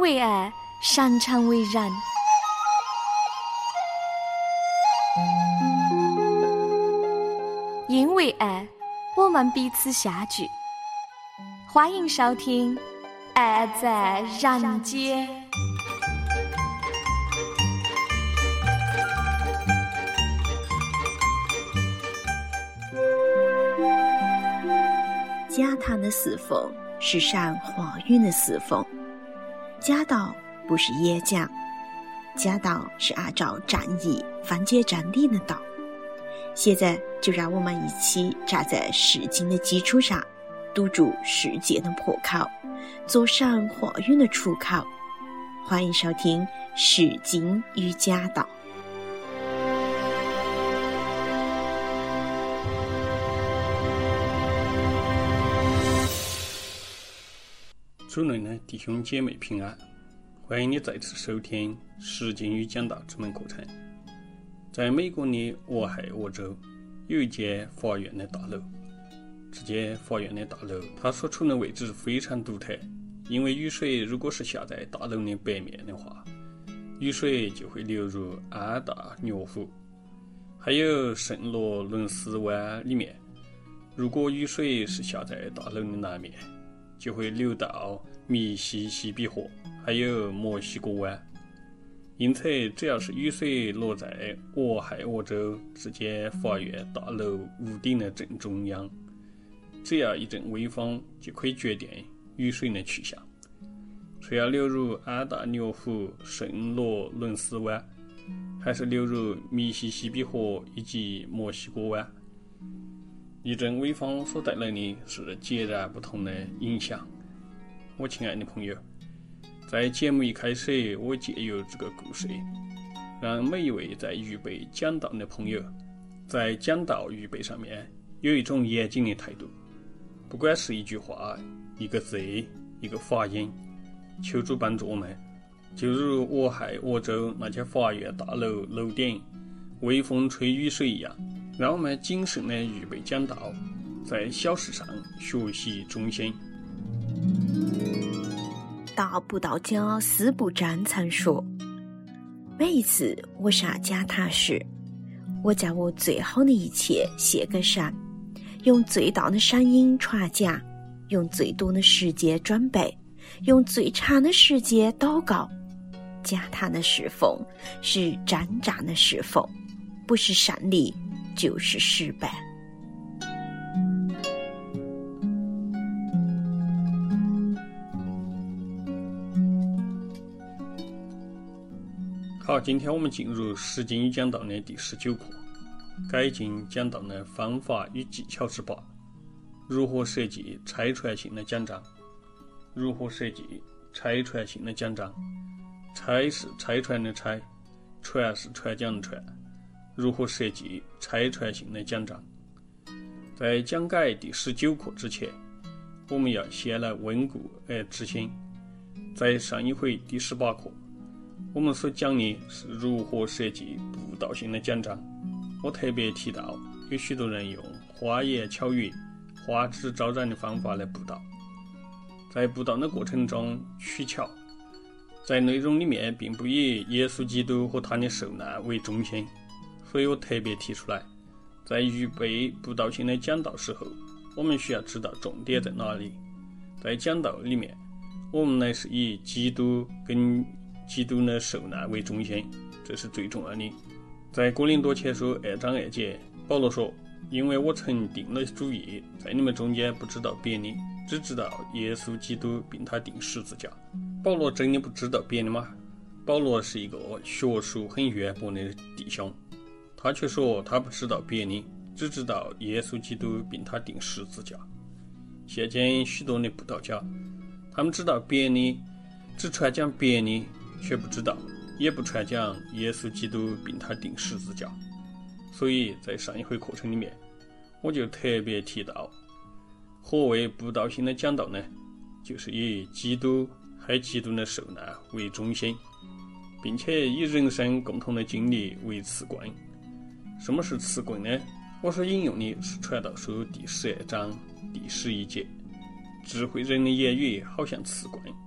为爱，擅长为人。因为爱，我们彼此相聚。欢迎收听《爱在人间》。 家堂的侍奉是善化运的侍奉。家道不是演讲，家道是按照正义分解真理的道。现在就让我们一起站在释经的基础上，堵住世界的破口，做善化运的出口。欢迎收听释经与家道。 主内的弟兄姐妹平安，欢迎你再次收听释经与讲道这门课程。在美国的俄亥俄州有一间法院的大楼，这间法院的大楼它所处的位置非常独特，因为雨水如果是下在大楼的北面的话，雨水就会流入安大略湖，还有圣罗伦斯湾里面。如果雨水是下在大楼的南面，就会流到密西西比河还有墨西哥湾。因此只要是雨水落在俄亥俄州这间法院大楼屋顶的正中央，只要一阵微风就可以决定雨水的去向，是要流入安大略湖圣罗伦斯湾，还是流入密西西比河以及墨西哥湾。一阵微风所带来的是截然不同的影响。我亲爱的朋友，在节目一开始，我借由这个故事，让每一位在预备讲道的朋友，在讲道预备上面有一种严谨的态度。不管是一句话、一个字、一个发音，求主帮助我们，就如俄亥俄州那间法院大楼楼顶微风吹雨水一样，让我们谨慎地预备讲道，在小事上学习忠心。 道不道家司布真曾说，每一次我上讲堂时，我将我最好的一切献给神，用最大的声音传讲，用最多的时间准备，用最长的时间祷告。讲堂的侍奉是真正的侍奉，不是胜利就是失败。 好，今天我们进入释经与讲道的第19课，改进讲道的方法与技巧之8，如何设计拆传性的讲章。如何设计拆传性的讲章？拆是拆传的拆，传是传讲的传。如何设计拆传性的讲章？在讲解第19课之前，我们要先来温故而知新。在上一回第18课，我们所讲的是如何设计布道性的讲章。我特别提到，有许多人用花言巧语、花枝招展的方法来布道，在布道的过程中取巧，在内容里面并不以耶稣基督和他的受难为中心。所以我特别提出来，在预备布道性的讲道时候，我们需要知道重点在哪里。在讲道里面，我们乃是以基督跟基督的受难为中心，这是最重要的。在哥林多前书2章2节，保罗说，因为我曾定了主意，在你们中间不知道别的，只知道耶稣基督并他钉十字架。保罗真的不知道别的吗？保罗是一个学术很渊博的弟兄，他却说他不知道别的，只知道耶稣基督并他钉十字架。现今许多的布道家，他们知道别的，只传讲别的，却不知道也不传讲耶稣基督并他钉十字架。所以在上一回课程里面，我就特别提到，何谓布道性的讲道呢？就是以基督还基督的受难为中心，并且以人生共同的经历为刺棍。什么是刺棍呢？我所引用的是传道书第12章第11节，智慧人的言语好像刺棍，我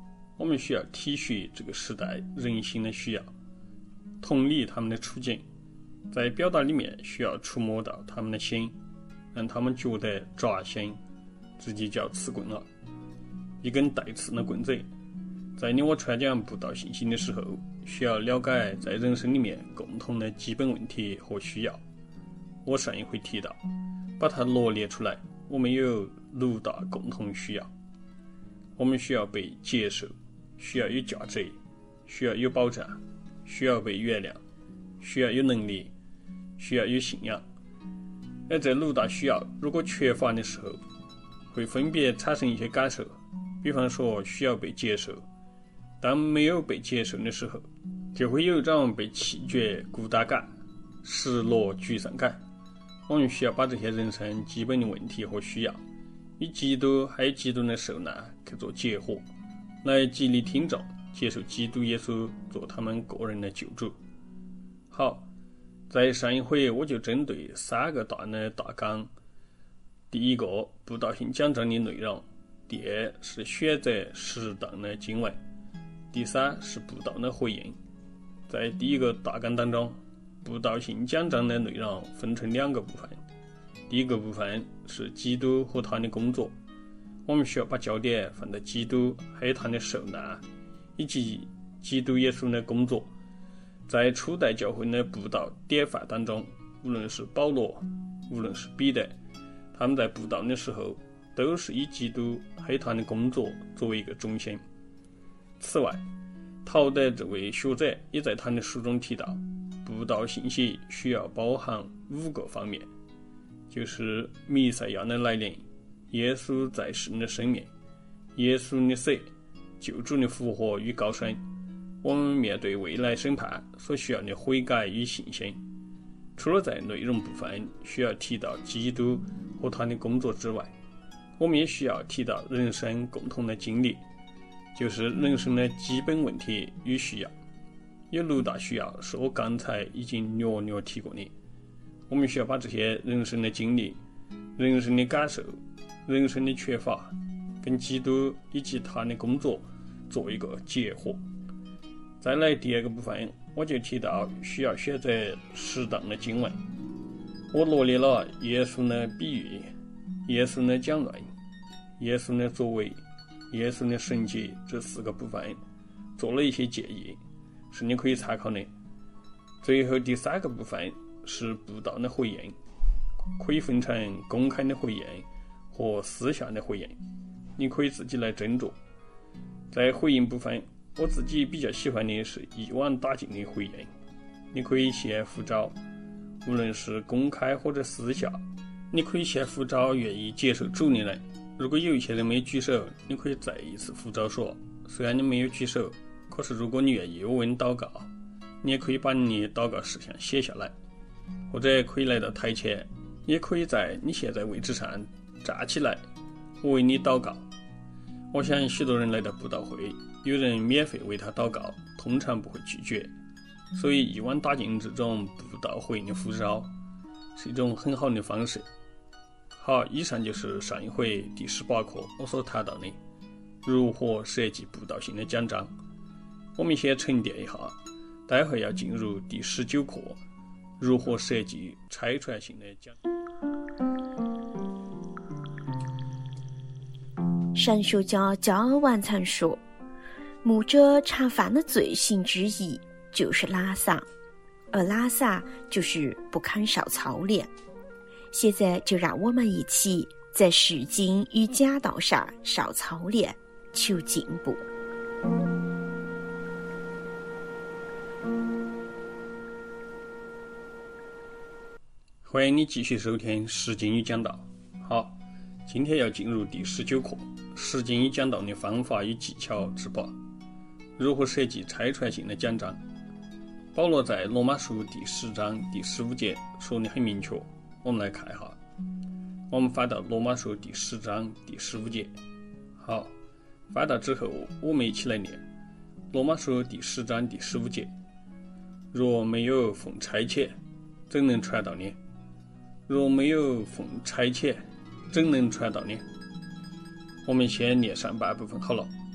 我们需要体恤这个时代人心的需要，同理他们的处境，在表达里面需要触摸到他们的心，让他们觉得扎心，自己就要刺棍了。一根带刺的棍子，在你我传讲布道信息的时候，需要了解在人生里面共同的基本问题和需要。我上一回提到，把它罗列出来，我们有6大共同需要。我们需要被接受，需要有价值，需要有保障，需要被原谅，需要有能力，需要有信仰。而这6大需要如果缺乏的时候，会分别产生一些感受。比方说需要被接受，当没有被接受的时候，就会有一种被弃绝、孤单感、失落、沮丧感。我们需要把这些人生基本的问题和需要，与基督还有基督的受难去做结合，来激励听众接受基督耶稣做他们个人的救主。好，在上一回我就针对3个大的大纲。第一个，布道性讲章的内容；第2是选择适当的经文；第3是布道的回应。在第一个大纲当中，布道性讲章的内容分成2个部分。第一个部分是基督和他的工作，我们需要把焦点放在基督还有他的受难，以及基督耶稣的工作。在初代教会的布道典范当中，无论是保罗，无论是彼得，他们在布道的时候都是以基督还有他的工作作为一个中心。此外，陶德这位学者也在他的书中提到，布道信息需要包含5个方面，就是弥赛亚的来临、耶稣在世的生命、耶稣的死、救主的复活与高升，我们面对未来审判所需要的悔改与信心。除了在内容部分需要提到基督和他的工作之外，我们也需要提到人生共同的经历，就是人生的基本问题与需要。有6大需要是我刚才已经略略提过的，我们需要把这些人生的经历、人生的感受、人生的缺乏跟基督以及他的工作做一个结合。再来第2个部分，我就提到需要选择适当的经文。我罗列了耶稣的比喻、耶稣的讲论、耶稣的作为、耶稣的神迹这4个部分，做了一些建议，是你可以参考的。最后第3个部分是布道的回应，可以分成公开的回应和私下的回应，你可以自己来斟酌。在回应部分，我自己比较喜欢的是一网打尽的回应。你可以先呼召，无论是公开或者私下，你可以先呼召愿意接受主的人。如果有一些人没举手，你可以再一次呼召说，虽然你没有举手，可是如果你愿意我为你祷告，你也可以把你的祷告事项写下来，或者可以来到台前，也可以在你现在位置上站起来，我为你祷告。我想许多人来到布道会，有人免费为他祷告，通常不会拒绝，所以一网打尽这种布道会的呼召是一种很好的方式。好，以上就是上一回第18课我所谈到的如何设计布道性的讲章。我们先沉淀一下，待会要进入第19课，如何设计拆传性的讲章。 神学家加尔文曾说，牧者常犯的罪行之一就是懒散，而懒散就是不肯受操练。现在就让我们一起在释经与讲道上受操练，求进步。 欢迎你继续收听释经与讲道。好，今天要进入第19课，释经与讲道的方法与技巧之8，如何设计拆传性的讲章。保罗在罗马书第10章第15节说得很明确，我们来看一下。我们翻到罗马书第10章第15节。好，翻到之后我们一起来念罗马书第10章第15节。若没有奉差遣，怎能传道呢？若没有奉差遣，怎能传道呢？我们先念上半部分好了。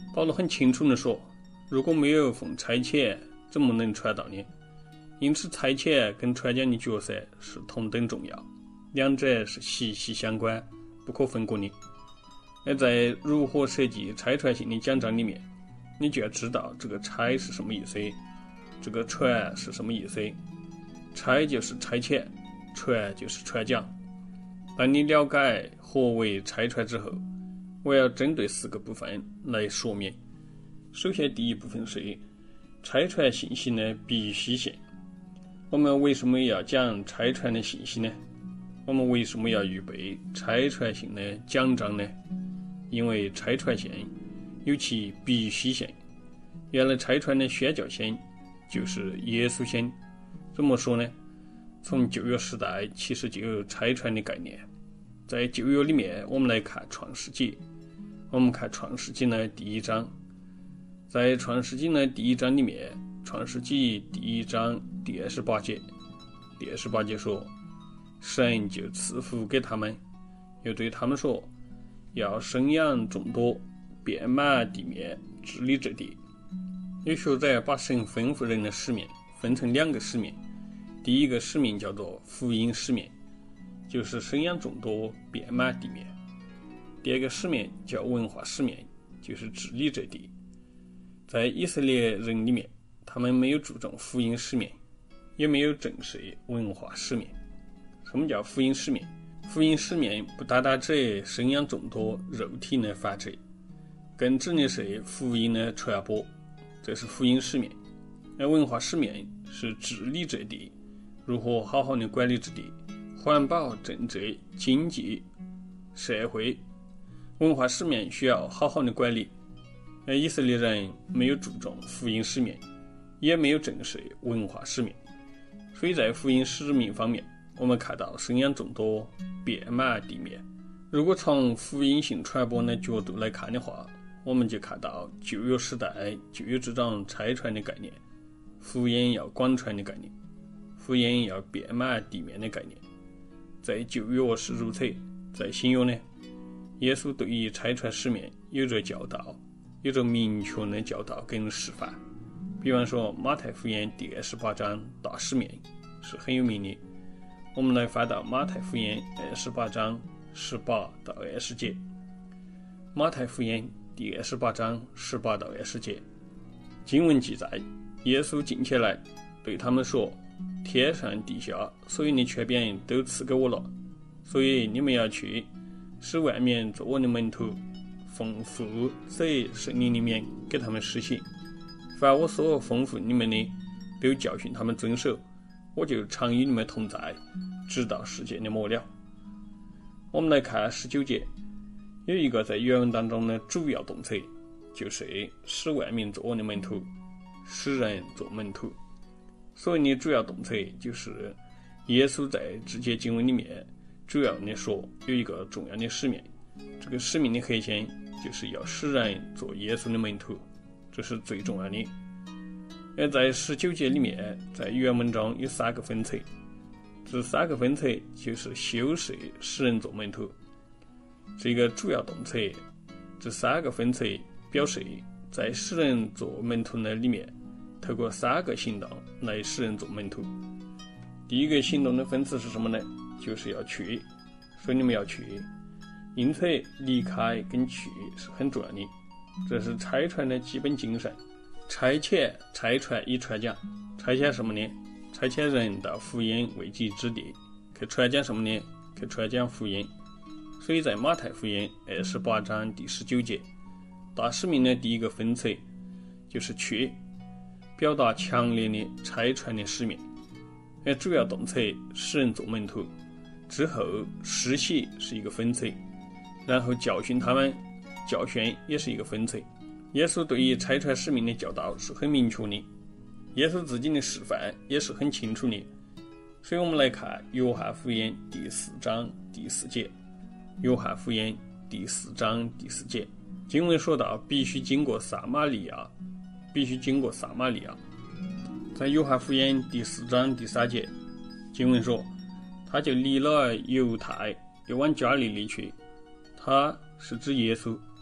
保罗很清楚地说，如果没有奉差遣，怎么能传道呢？因此差遣跟传讲的角色是同等重要，两者是息息相关，不可分割的。而在如何设计差传性的讲章里面，你就要知道这个差是什么意思，这个传是什么意思。差就是差遣，传就是传讲。当你了解何为差传之后，我要针对4个部分来说明。首先第一部分是差传信息的必须性。我们为什么要讲差传的信息呢？我们为什么要预备差传性的讲章呢？因为差传性有其必须性。原来差传的宣教性就是耶稣性。怎么说呢？从旧约时代其实就有差传的概念。在旧约里面，我们来看创世纪。我们看创世纪的第1章。在创世纪的第1章里面，创世纪第1章第28节，第28节说，神就赐福给他们，又对他们说，要生养众多，遍满地面，治理这地。有学者把神吩咐人的使命分成2个使命，第一个使命叫做福音使命，就是生养众多，遍满地面。第2个使命叫文化使命，就是治理这地。在以色列人里面，他们没有注重福音使命，也没有正视文化使命。什么叫福音使命？福音使命不单单指生养众多肉体的繁殖，更指的是福音的传播，这是福音使命。而文化使命是治理这地，如何好好的管理这地，环保、政治、经济、社会。文化使命需要好好的管理，而以色列人没有注重福音使命，也没有正视文化使命。所以在福音使命方面，我们看到生养众多，遍满地面。如果从福音性传播的角度来看的话，我们就看到旧约时代就有这种差传的概念，福音要广传的概念，福音要遍满地面的概念。在旧约是如此，在新约呢，耶稣对于差传使命有着教导，有着明确的教导跟示范。比方说马太福音第28章大使命是很有名的，我们来翻到马太福音28章18到20节。马太福音第28章18到20节，经文记载，耶稣近前来对他们说，天上地下所有的权柄都赐给我了，所以你们要去，使万民做我的门徒，奉父子圣灵里面给他们施行，凡我所吩咐你们的，都教训他们遵守，我就常与你们同在，直到世界的末了。我们来看19节，有一个在原文当中的主要动词，就是使万民做我的门徒，使人做门徒。所谓的主要动词，就是耶稣在这节经文里面主要的说有一个重要的使命，这个使命的核心就是要使人做耶稣的门徒，这是最重要的。而在19节里面，在原文中有3个分词，这3个分词就是修饰使人做门徒。这个主要动词，这3个分词表示在使人做门徒的里面，透过3个行动来使人做门徒。第一个行动的分词是什么呢？就是要去，所以你们要去。因此离开跟去是很重要的，这是差传的基本精神。差遣、差传与传讲。差遣什么呢？差遣人到福音未及之地，去传讲什么呢？去传讲福音。所以在马太福音28章第19节，大使命的第一个分词就是去，表达强烈的差传的使命。而主要动词使人做门徒之后，施洗是一个分词，然后教训他们，教训也是一个分词。耶稣对于差传使命的教导是很明确的，耶稣自己的示范也是很清楚的。所以我们来看约翰福音第4章第4节。约翰福音第4章第4节，经文说到必须经过撒玛利亚，必须经过撒玛利亚。在约翰福音第4章第3节，经文说，他就离了犹太，又往加利利去。他是指耶稣，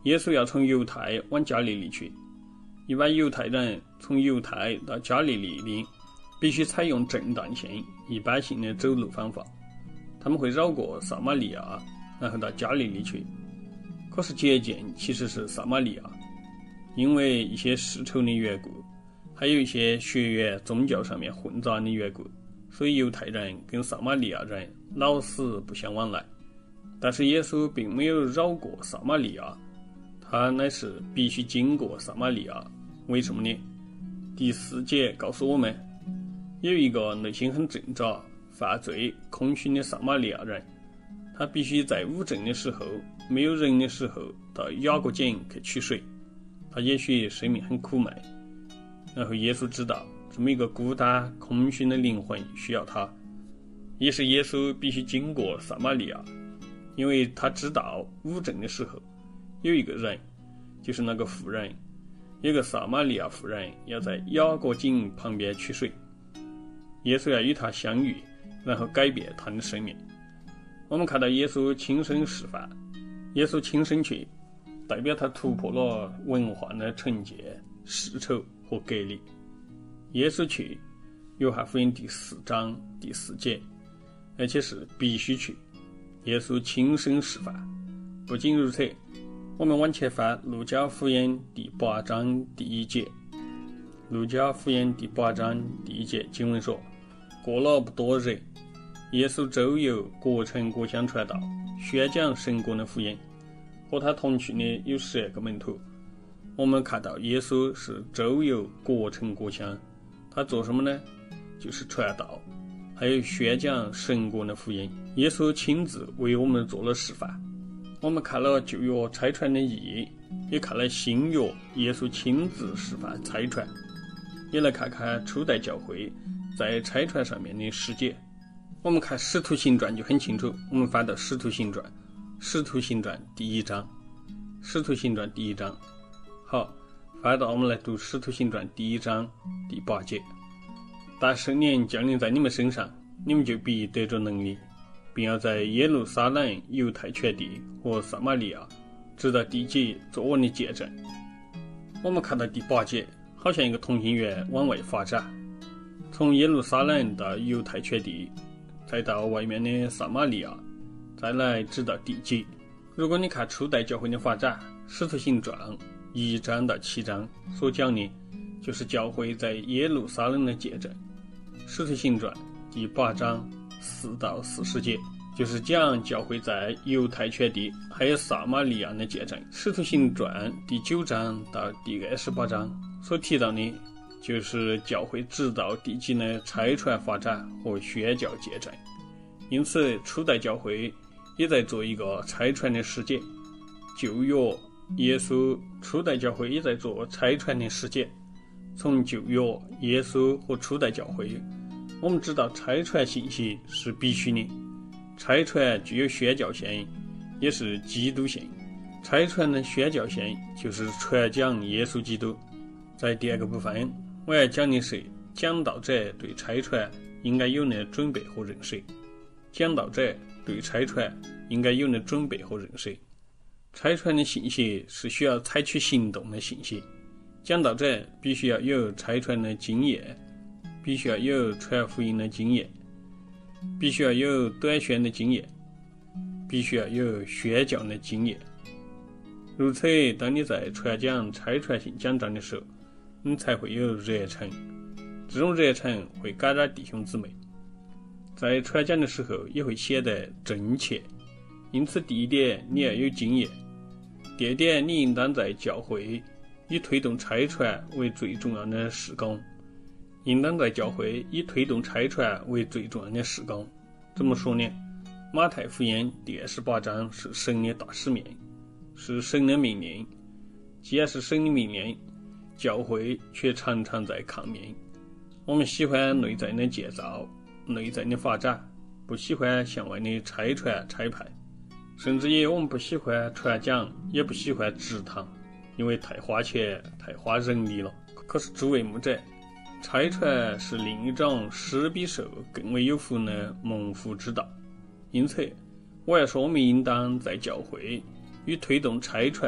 耶稣要从犹太往加利利去。一般犹太人从犹太到加利利的必须采用正当线一般性的走路方法，他们会绕过撒玛利亚，然后到加利利去。可是捷径其实是撒玛利亚，因为一些世仇的缘故，还有一些血缘宗教上面混杂的缘故，所以犹太人跟撒玛利亚人老死不相往来。但是耶稣并没有绕过撒玛利亚，他乃是必须经过撒玛利亚。为什么呢？第4节告诉我们，有一个内心很挣扎、犯罪、空虚的撒玛利亚人，他必须在午正的时候，没有人的时候，到雅各井去取水。他也许生命很苦闷，然后耶稣知道这么一个孤单空虚的灵魂需要他，也是耶稣必须经过撒玛利亚，因为他知道午正的时候有一个人，就是那个妇人，有个撒玛利亚妇人要在雅各井旁边取水，耶稣要与他相遇，然后改变他的生命。我们看到耶稣亲身示范，耶稣亲身去，代表他突破了文化的成见、世仇和隔离。耶稣去，约翰福音第4章第4节，而且是必须去。耶稣亲身示范。不仅如此，我们往前翻路加福音第8章第1节。路加福音第8章第1节经文说，过了不多日，耶稣周游各城各乡传道，宣讲神国的福音。和他同去的有12个门徒。我们看到耶稣是周游各城各乡，他做什么呢？就是传道，还有宣讲神国的福音。耶稣亲自为我们做了示范。我们看了旧约差传的意义，也看了新约耶稣亲自示范差传，也来看看初代教会在差传上面的实践。我们看使徒行传就很清楚，我们翻到使徒行传第1章，使徒行传第1章。好，翻到我们来读使徒行传第1章第8节。但圣灵降临在你们身上，你们就必得着能力，并要在耶路撒冷、犹太全地和撒玛利亚直到地极做我的见证。我们看到第8节，好像一个同心圆往外发展，从耶路撒冷到犹太全地，再到外面的撒玛利亚，再来直到地极。如果你看初代教会的发展，使徒行传1章到7章所讲的就是教会在耶路撒冷的见证。使徒行传第8章4到40节就是讲教会在犹太全地还有撒玛利亚的见证。使徒行传第9章到第28章所提到的就是教会直到地极的差传发展和宣教见证。因此初代教会也在做一个差传的实践，旧约耶稣初代教会也在做差传的实践。从旧约耶稣和初代教会，我们知道差传信息是必须的，差传具有宣教性，也是基督性。差传的宣教性就是传讲耶稣基督。在第2个部分，我要讲的是讲道者对差传应该有的准备和认识。讲道者对差传应该有的准备和认识。差传的信息是需要采取行动的信息，讲道者必须要有差传的经验，必须要有传福音的经验，必须要有短宣的经验，必须要有宣教的经验。如此，当你在传讲差传性讲章的时候，你才会有热忱，这种热忱会感染弟兄姊妹，在传讲的时候也会显得真切。因此第1点，你要有经验；第2点，你应当在教会以推动差传为最重要的事工，应当在教会以推动差传为最重要的事工。怎么说呢？马太福音第28章是神的大使命，是神的命令。既然是神的命令，教会却常常在抗命。我们喜欢内在的建造、内在的发展，不喜欢向外的差传差派，甚至于我们不喜欢传讲，也不喜欢职堂，因为太花钱、太花人力了。可是诸位牧者，差传是另一种施比受更为有福的蒙福之道。因此我要说，我们应当在教会与推动差传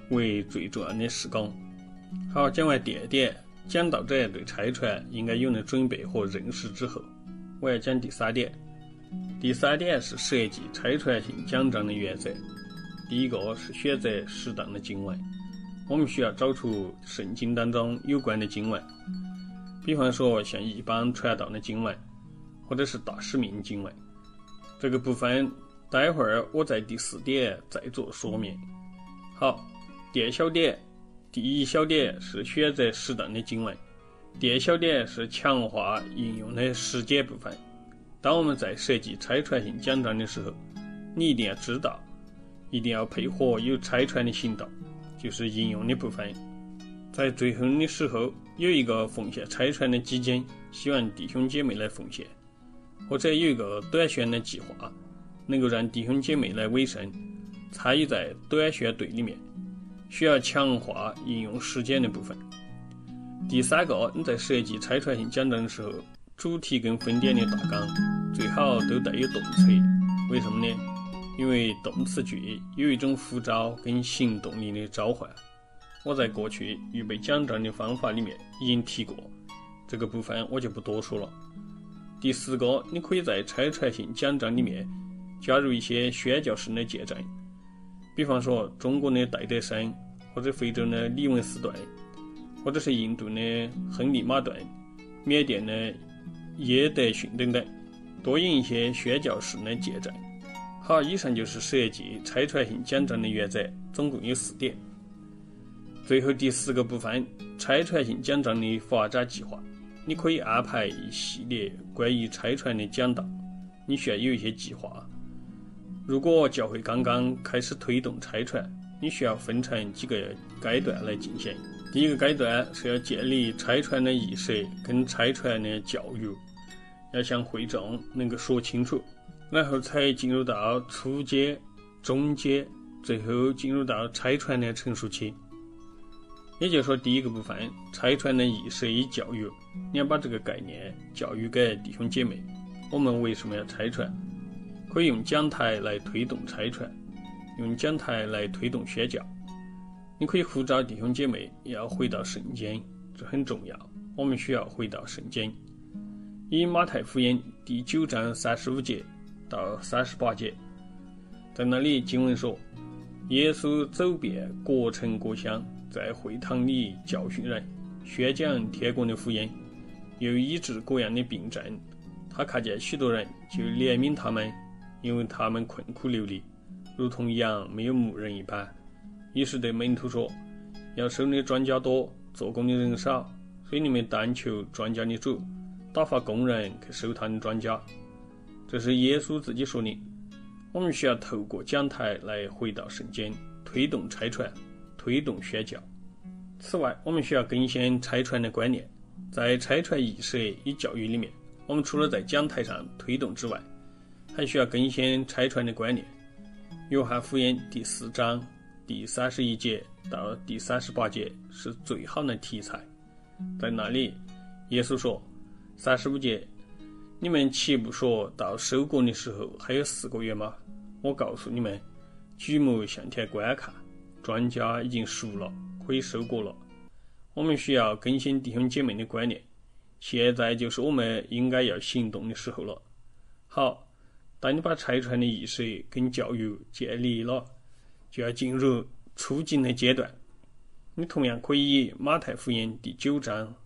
为最重要的事工。好，讲完第二点，讲道者对差传应该有的准备和认识之后，我要讲第三点。第三点是设计差传性讲章的原则。第一个是选择适当的经文，我们需要找出圣经当中有关的经文，比方说像一般传道的经文，或者是大使命经文。这个部分待会儿我在第4点再做说明。好，第一小点是选择适当的经文，第二小点是强化应用的实践部分。当我们在设计差传性讲章的时候，你一定要知道，一定要配合有差传的行动，就是应用的部分。在最后的时候有一个奉献差传的基金，希望弟兄姐妹来奉献，或者有一个短宣的计划，能够让弟兄姐妹来委身参与在短宣队里面，需要强化应用实践的部分。第三个，你在设计差传性讲章的时候，主题跟分点的大纲最好都带有动词。为什么呢？因为动词句有一种呼召跟行动力的召唤。我在过去预备讲章的方法里面已经提过，这个部分我就不多说了。第4个，你可以在差传性讲章里面加入一些宣教士的见证，比方说中国的戴德生，或者非洲的李文斯顿，或者是印度的亨利马顿，缅甸的耶德逊等等，多引一些宣教士的见证。好，以上就是设计差传性讲章的原则，总共有4点。最后第4个部分，差传性讲章的发展计划。你可以安排一系列关于差传的讲道，你需要有一些计划。如果教会刚刚开始推动差传，你需要分成几个阶段来进行。第一个阶段是要建立差传的意识跟差传的教育，要向会众能够说清楚，然后才进入到初阶、中阶，最后进入到差传的成熟期。也就是说，第一个部分，差传的意识与教育，你要把这个概念教育给弟兄姐妹。我们为什么要差传？可以用讲台来推动差传，用讲台来推动宣教。你可以呼召弟兄姐妹要回到圣经，这很重要，我们需要回到圣经。以马太福音第9章35节到38节，在那里经文说，耶稣走遍各城各乡，在会堂里教训人，宣讲天国的福音，又医治各样的病症。他看见许多人，就怜悯他们，因为他们困苦流离，如同羊没有牧人一般。于是对门徒说，要收的庄稼多，做工的人少，所以你们但求庄稼的主打发工人去收他的庄稼。这是耶稣自己说的。我们需要透过讲台来回到圣经，推动差传，推动宣教。此外，我们需要更新差传的观念。在差传意识与教育里面，我们除了在讲台上推动之外，还需要更新差传的观念。约翰福音第4章第31节到第38节是最好的题材。在那里，耶稣说，35节，你们岂不说到收割的时候还有4个月吗？我告诉你们，举目向天观看，庄稼已经熟了，可以收割了。我们需要更新弟兄姐妹的观念，现在就是我们应该要行动的时候了。好，当你把差传的意识跟教育建立了，就要进入初进的阶段。你同样可以以马太福音第9章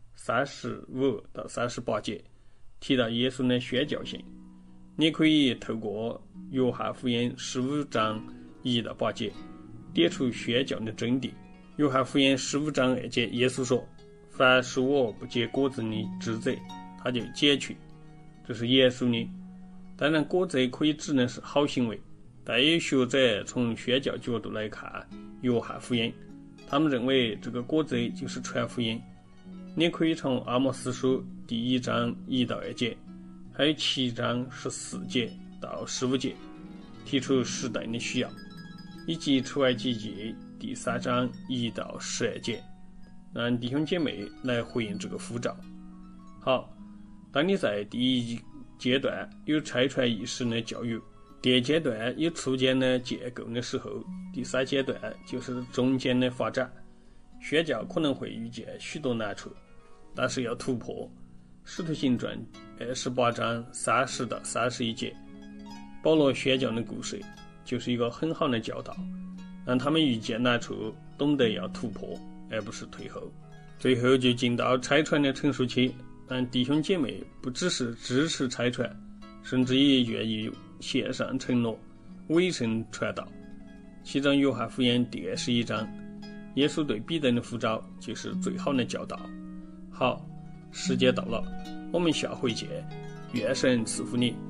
35到38节提到耶稣的宣教性，你可以透过约翰福音15章1到8节点出宣教的真谛。约翰福音15章2节，耶稣说，凡属我不结果子的枝子，他就剪去。这是耶稣的。当然，果子可以指的是好行为，但有学者从宣教角度来看约翰福音，他们认为这个果子就是传福音。你可以从阿摩司书第1章1到2节，还有7章14节到15节提出时代的需要，以及出埃及记第3章1到12节，让弟兄姐妹来回应这个呼召。好，当你在第一阶段有差传意识的教育， 第二阶段有初建的建构的时候，第三阶段就是中间的发展。宣教可能会遇见许多难处，但是要突破。使徒行传28章30到31节，保罗宣教的故事就是一个很好的教导，让他们遇见难处懂得要突破，而不是退后。最后就进到差传的成熟期，让弟兄姐妹不只是支持差传，甚至也愿意献上承诺，委身传道。其中约翰福音第21章，耶稣对彼得的呼召就是最好的教导。好，时间到了，我们下回见，愿神赐福你。